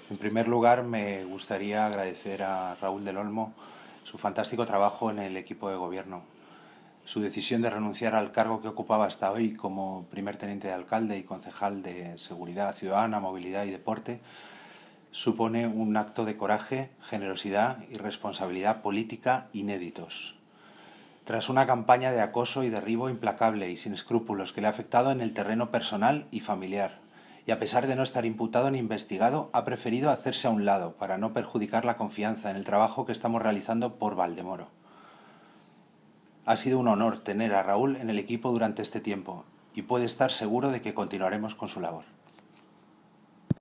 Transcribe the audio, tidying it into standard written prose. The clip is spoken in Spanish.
En primer lugar, me gustaría agradecer a Raúl del Olmo su fantástico trabajo en el equipo de gobierno. Su decisión de renunciar al cargo que ocupaba hasta hoy como primer teniente de alcalde y concejal de Seguridad Ciudadana, Movilidad y Deporte supone un acto de coraje, generosidad y responsabilidad política inéditos. Tras una campaña de acoso y derribo implacable y sin escrúpulos que le ha afectado en el terreno personal y familiar, y a pesar de no estar imputado ni investigado, ha preferido hacerse a un lado para no perjudicar la confianza en el trabajo que estamos realizando por Valdemoro. Ha sido un honor tener a Raúl en el equipo durante este tiempo y puede estar seguro de que continuaremos con su labor.